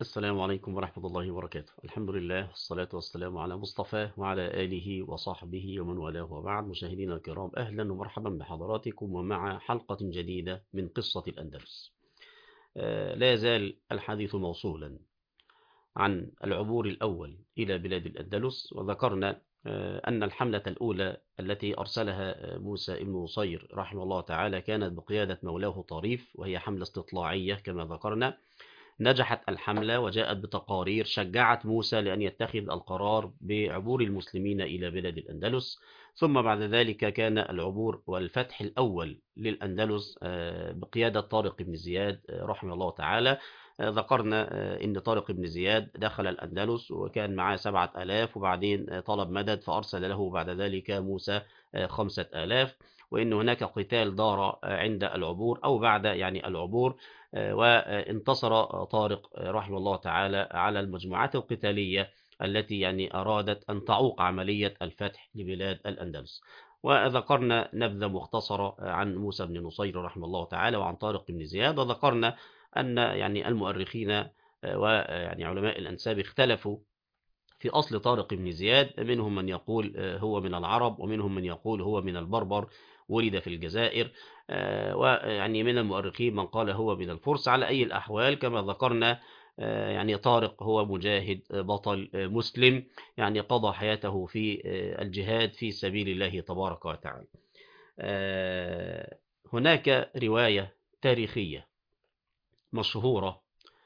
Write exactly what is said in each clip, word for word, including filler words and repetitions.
السلام عليكم ورحمة الله وبركاته. الحمد لله والصلاة والسلام على مصطفى وعلى آله وصحبه ومن والاه، وبعد. مشاهدينا الكرام، أهلا ومرحبا بحضراتكم ومع حلقة جديدة من قصة الأندلس. آه، لا يزال الحديث موصولا عن العبور الأول إلى بلاد الأندلس، وذكرنا آه، أن الحملة الأولى التي أرسلها آه، موسى ابن نصير رحمه الله تعالى كانت بقيادة مولاه طريف، وهي حملة استطلاعية كما ذكرنا. نجحت الحملة وجاءت بتقارير شجعت موسى لأن يتخذ القرار بعبور المسلمين إلى بلاد الأندلس. ثم بعد ذلك كان العبور والفتح الأول للأندلس آه، بقيادة طارق بن زياد آه، رحمه الله تعالى. آه، ذكرنا آه، أن طارق بن زياد دخل الأندلس وكان معاه سبعة آلاف، وبعدين آه، طلب مدد فأرسل له بعد ذلك موسى آه، خمسة آلاف، وأن هناك قتال دار آه، عند العبور أو بعد يعني العبور. وانتصر طارق رحمه الله تعالى على المجموعات القتالية التي يعني أرادت أن تعوق عملية الفتح لبلاد الأندلس. وذكرنا نبذة مختصرة عن موسى بن نصير رحمه الله تعالى وعن طارق بن زياد، وذكرنا أن يعني المؤرخين ويعني علماء الأنساب اختلفوا في أصل طارق بن زياد. منهم من يقول هو من العرب، ومنهم من يقول هو من البربر، ولد في الجزائر. ويعني من المؤرخين من قال هو من الفرس. على أي الأحوال كما ذكرنا يعني طارق هو مجاهد بطل مسلم، يعني قضى حياته في الجهاد في سبيل الله تبارك وتعالى. هناك رواية تاريخية مشهورة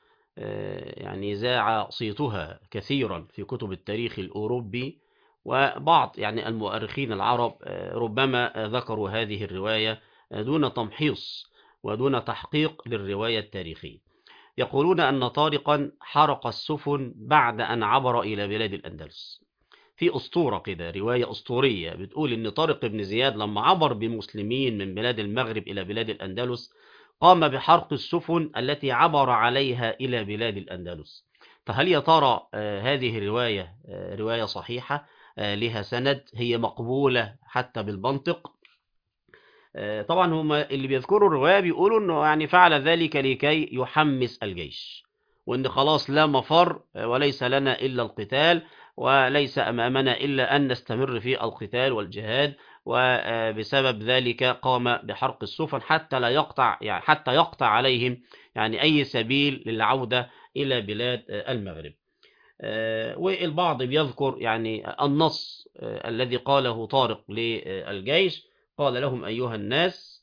يعني ذاع صيتها كثيرا في كتب التاريخ الأوروبي، وبعض يعني المؤرخين العرب ربما ذكروا هذه الرواية دون تمحيص ودون تحقيق للرواية التاريخية. يقولون أن طارقا حرق السفن بعد أن عبر إلى بلاد الأندلس. في أسطورة كده، رواية أسطورية بتقول إن طارق بن زياد لما عبر بمسلمين من بلاد المغرب إلى بلاد الأندلس قام بحرق السفن التي عبر عليها إلى بلاد الأندلس. فهل يا ترى آه، هذه الرواية آه، رواية صحيحة؟ آه، لها سند؟ هي مقبولة حتى بالمنطق؟ آه، طبعا هم اللي بيذكروا الرواية بيقولوا انه يعني فعل ذلك لكي يحمس الجيش، وان خلاص لا مفر آه، وليس لنا الا القتال، وليس امامنا الا ان نستمر في القتال والجهاد. وبسبب ذلك قام بحرق السفن حتى لا يقطع يعني حتى يقطع عليهم يعني اي سبيل للعودة الى بلاد آه، المغرب. آه، والبعض بيذكر يعني النص آه، الذي قاله طارق للجيش. قال لهم أيها الناس،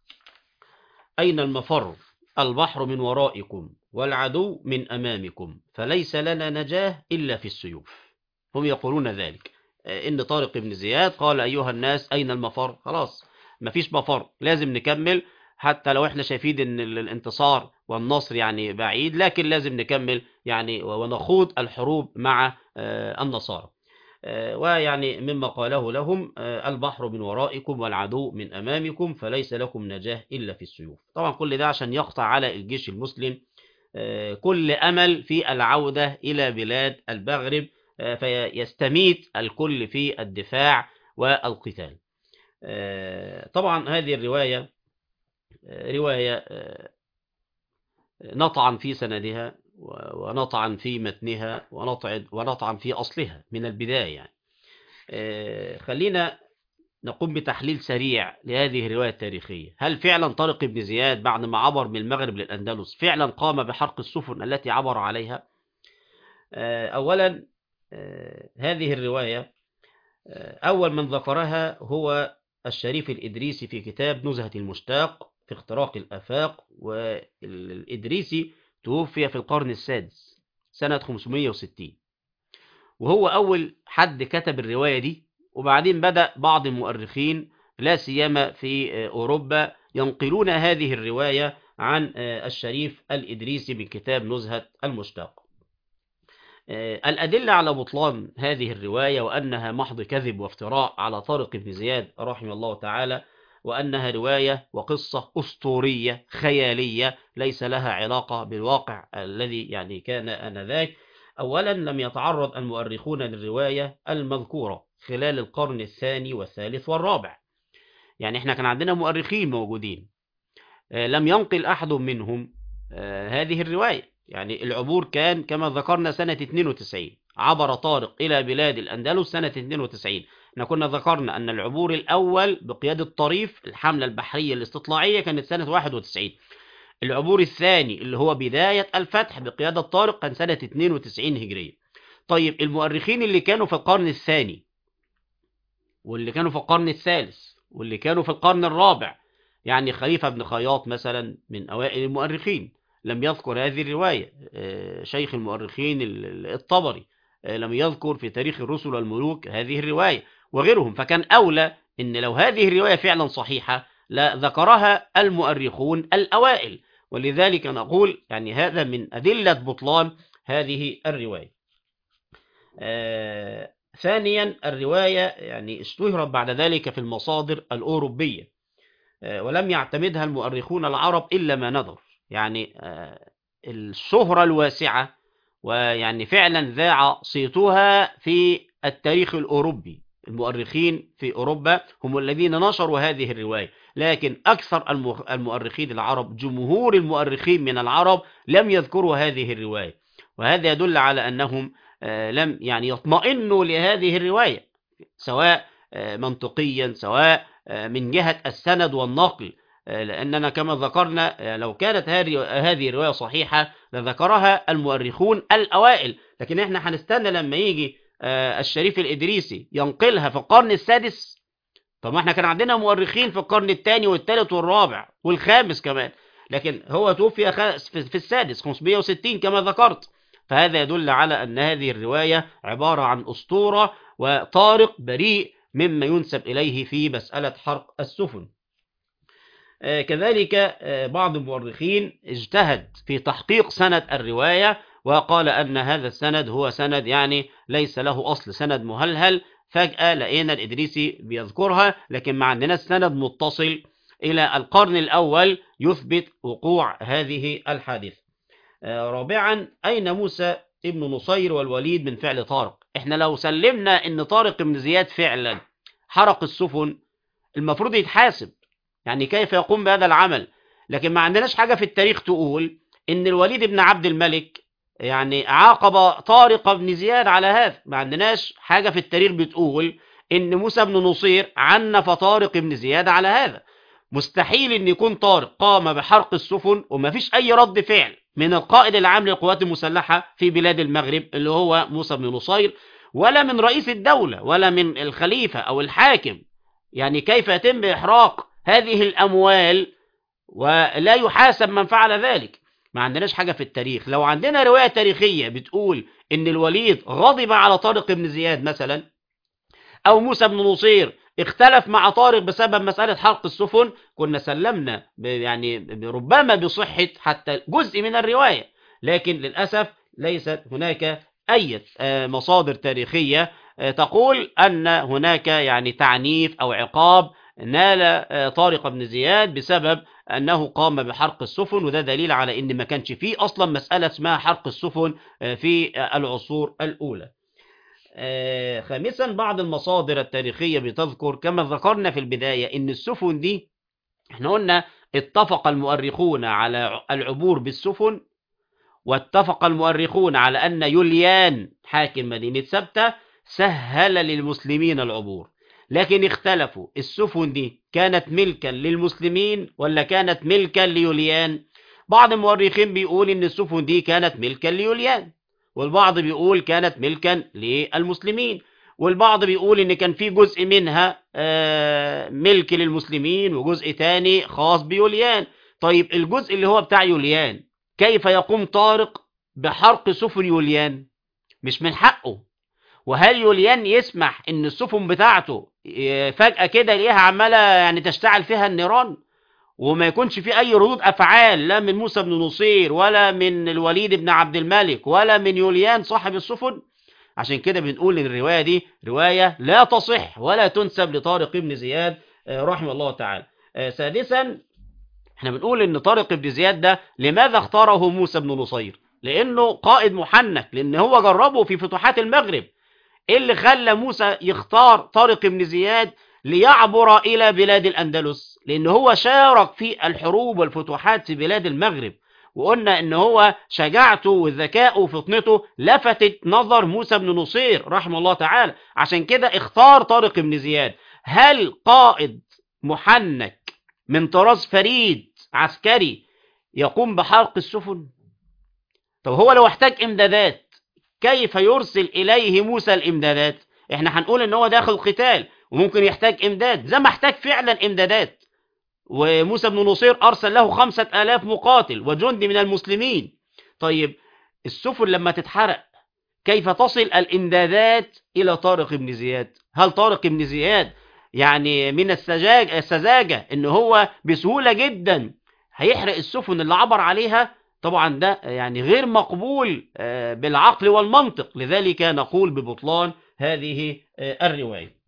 أين المفر؟ البحر من ورائكم والعدو من أمامكم، فليس لنا نجاة إلا في السيوف. هم يقولون ذلك، آه، إن طارق بن زياد قال أيها الناس أين المفر؟ خلاص مفيش مفر، لازم نكمل. حتى لو احنا شايفين ان الانتصار والنصر يعني بعيد، لكن لازم نكمل يعني ونخوض الحروب مع آه، النصارى. آه، ويعني مما قاله لهم آه، البحر من ورائكم والعدو من أمامكم فليس لكم نجاة إلا في السيوف. طبعا كل ده عشان يقطع على الجيش المسلم آه، كل أمل في العودة إلى بلاد المغرب، آه، فيستميت الكل في الدفاع والقتال. آه، طبعا هذه الرواية آه، رواية آه، نطعن في سندها ونطعن في متنها ونطعن ونطعن في أصلها من البداية يعني. آه، خلينا نقوم بتحليل سريع لهذه الرواية التاريخية. هل فعلا طارق بن زياد بعد ما عبر من المغرب للأندلس فعلا قام بحرق السفن التي عبر عليها؟ آه، أولا آه، هذه الرواية آه، أول من ذكرها هو الشريف الإدريسي في كتاب نزهة المشتاق في اختراق الآفاق. والإدريسي توفي في القرن السادس سنة خمسمائة وستين، وهو أول حد كتب الرواية دي. وبعدين بدأ بعض المؤرخين لا سيما في أوروبا ينقلون هذه الرواية عن الشريف الإدريسي من كتاب نزهة المشتاق. الأدلة على بطلان هذه الرواية وأنها محض كذب وافتراء على طارق بن زياد رحمه الله تعالى، وأنها رواية وقصة أسطورية خيالية ليس لها علاقة بالواقع الذي يعني كان آنذاك. أولا لم يتعرض المؤرخون للرواية المذكورة خلال القرن الثاني والثالث والرابع. يعني احنا كان عندنا مؤرخين موجودين، لم ينقل أحد منهم هذه الرواية. يعني العبور كان كما ذكرنا سنة اثنين وتسعين، عبر طارق إلى بلاد الأندلس سنة اثنين وتسعين. احنا كنا ذكرنا أن العبور الأول بقيادة طريف الحملة البحرية الاستطلاعية كانت سنة واحد وتسعين. العبور الثاني اللي هو بداية الفتح بقيادة طارق كان سنة اثنين وتسعين هجرية. طيب المؤرخين اللي كانوا في القرن الثاني واللي كانوا في القرن الثالث واللي كانوا في القرن الرابع، يعني خليفة بن خياط مثلا من أوائل المؤرخين لم يذكر هذه الرواية. شيخ المؤرخين الطبري لم يذكر في تاريخ الرسل والملوك هذه الرواية وغيرهم. فكان أولى إن لو هذه الرواية فعلا صحيحة لا ذكرها المؤرخون الأوائل، ولذلك نقول يعني هذا من أدلة بطلان هذه الرواية. آه ثانيا الرواية يعني اشتهرت بعد ذلك في المصادر الأوروبية، آه ولم يعتمدها المؤرخون العرب إلا ما ندر. يعني آه الشهرة الواسعة ويعني فعلا ذاع صيتها في التاريخ الأوروبي. المؤرخين في أوروبا هم الذين نشروا هذه الرواية، لكن أكثر المؤرخين العرب، جمهور المؤرخين من العرب، لم يذكروا هذه الرواية. وهذا يدل على أنهم لم يعني يطمئنوا لهذه الرواية سواء منطقيا سواء من جهة السند والنقل، لأننا كما ذكرنا لو كانت هذه الرواية صحيحة لذكرها المؤرخون الأوائل. لكن احنا هنستنى لما يجي الشريف الإدريسي ينقلها في القرن السادس. طب ما احنا كان عندنا مؤرخين في القرن الثاني والثالث والرابع والخامس كمان، لكن هو توفي في السادس خمسمائة وستين كما ذكرت. فهذا يدل على أن هذه الرواية عبارة عن أسطورة وطارق بريء مما ينسب إليه في مسألة حرق السفن. آه كذلك آه بعض المؤرخين اجتهد في تحقيق سند الرواية وقال أن هذا السند هو سند يعني ليس له أصل، سند مهلهل. فجأة لقينا الإدريسي بيذكرها لكن ما عندنا سند متصل إلى القرن الأول يثبت وقوع هذه الحادثة. آه رابعا أين موسى ابن نصير والوليد من فعل طارق؟ احنا لو سلمنا ان طارق بن زياد فعلا حرق السفن المفروض يتحاسب، يعني كيف يقوم بهذا العمل؟ لكن ما عندناش حاجة في التاريخ تقول ان الوليد بن عبد الملك يعني عاقب طارق بن زياد على هذا. ما عندناش حاجة في التاريخ بتقول ان موسى بن نصير عنف طارق بن زياد على هذا. مستحيل ان يكون طارق قام بحرق السفن وما فيش اي رد فعل من القائد العام للقوات المسلحة في بلاد المغرب اللي هو موسى بن نصير، ولا من رئيس الدولة ولا من الخليفة او الحاكم. يعني كيف يتم احراق هذه الاموال ولا يحاسب من فعل ذلك؟ ما عندناش حاجة في التاريخ. لو عندنا رواية تاريخية بتقول ان الوليد غضب على طارق بن زياد مثلا، او موسى بن نصير اختلف مع طارق بسبب مسألة حرق السفن، كنا سلمنا يعني ربما بصحة حتى جزء من الرواية. لكن للأسف ليست هناك أي مصادر تاريخية تقول أن هناك يعني تعنيف أو عقاب نال طارق بن زياد بسبب أنه قام بحرق السفن. وده دليل على أن ما كانش فيه أصلا مسألة اسمها حرق السفن في العصور الأولى. آه خامسا بعض المصادر التاريخية بتذكر كما ذكرنا في البداية ان السفن دي احنا قلنا اتفق المؤرخون على العبور بالسفن، واتفق المؤرخون على ان يوليان حاكم مدينة سبتة سهل للمسلمين العبور. لكن اختلفوا السفن دي كانت ملكا للمسلمين ولا كانت ملكا ليوليان. بعض المؤرخين بيقول ان السفن دي كانت ملكا ليوليان، والبعض بيقول كانت ملكا للمسلمين، والبعض بيقول ان كان في جزء منها ملك للمسلمين وجزء تاني خاص بيوليان. طيب الجزء اللي هو بتاع يوليان كيف يقوم طارق بحرق سفن يوليان؟ مش من حقه. وهل يوليان يسمح ان السفن بتاعته فجأة كده ليها عمالة يعني تشتعل فيها النيران وما يكونش في اي ردود افعال لا من موسى بن نصير ولا من الوليد بن عبد الملك ولا من يوليان صاحب السفن؟ عشان كده بنقول ان الرواية دي رواية لا تصح ولا تنسب لطارق بن زياد رحمه الله تعالى. سادسا احنا بنقول ان طارق بن زياد ده لماذا اختاره موسى بن نصير؟ لانه قائد محنك، لان هو جربه في فتوحات المغرب. ايه اللي خلى موسى يختار طارق بن زياد ليعبر الى بلاد الاندلس؟ لان هو شارك في الحروب والفتوحات في بلاد المغرب وقلنا ان هو شجاعته وذكائه وفطنته لفتت نظر موسى بن نصير رحمه الله تعالى، عشان كده اختار طارق بن زياد. هل قائد محنك من طراز فريد عسكري يقوم بحرق السفن؟ طب هو لو احتاج امدادات كيف يرسل اليه موسى الامدادات؟ احنا هنقول ان هو داخل قتال وممكن يحتاج امداد زي ما احتاج فعلا امدادات، وموسى بن نصير ارسل له خمسة الاف مقاتل وجندي من المسلمين. طيب السفن لما تتحرق كيف تصل الامدادات الى طارق بن زياد؟ هل طارق بن زياد يعني من السذاجة السذاجة ان هو بسهولة جدا هيحرق السفن اللي عبر عليها؟ طبعا ده يعني غير مقبول بالعقل والمنطق، لذلك نقول ببطلان هذه الرواية.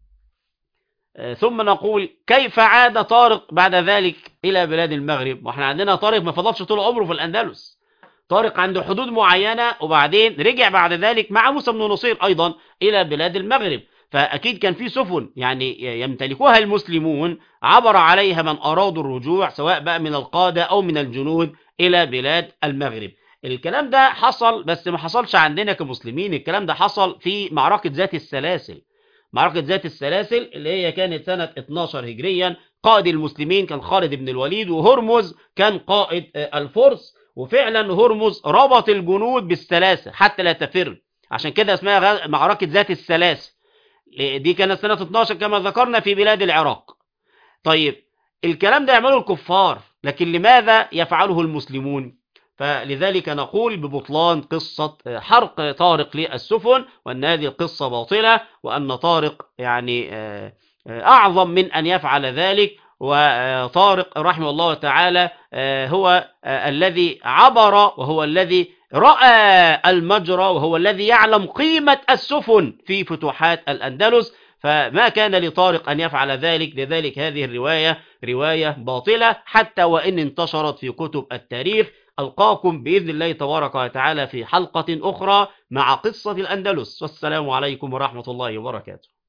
ثم نقول كيف عاد طارق بعد ذلك إلى بلاد المغرب؟ واحنا عندنا طارق ما فضلش طول عمره في الأندلس، طارق عنده حدود معينة وبعدين رجع بعد ذلك مع موسى بن نصير أيضا إلى بلاد المغرب، فأكيد كان في سفن يعني يمتلكوها المسلمون عبر عليها من أرادوا الرجوع سواء بقى من القادة أو من الجنود إلى بلاد المغرب. الكلام ده حصل بس ما حصلش عندنا كمسلمين، الكلام ده حصل في معركة ذات السلاسل. معركة ذات السلاسل اللي هي كانت سنة اتناشر هجريا، قائد المسلمين كان خالد بن الوليد، وهرمز كان قائد الفرس، وفعلا هرمز ربط الجنود بالسلاسل حتى لا تفر، عشان كده اسمها معركة ذات السلاسل. دي كانت سنة اتناشر كما ذكرنا في بلاد العراق. طيب الكلام ده يعمله الكفار، لكن لماذا يفعله المسلمون؟ فلذلك نقول ببطلان قصة حرق طارق للسفن، وأن هذه القصة باطلة، وأن طارق يعني أعظم من أن يفعل ذلك. وطارق رحمه الله تعالى هو الذي عبر وهو الذي رأى المجرى وهو الذي يعلم قيمة السفن في فتوحات الأندلس، فما كان لطارق أن يفعل ذلك. لذلك هذه الرواية رواية باطلة حتى وإن انتشرت في كتب التاريخ. ألقاكم بإذن الله تبارك وتعالى في حلقة أخرى مع قصة الأندلس، والسلام عليكم ورحمة الله وبركاته.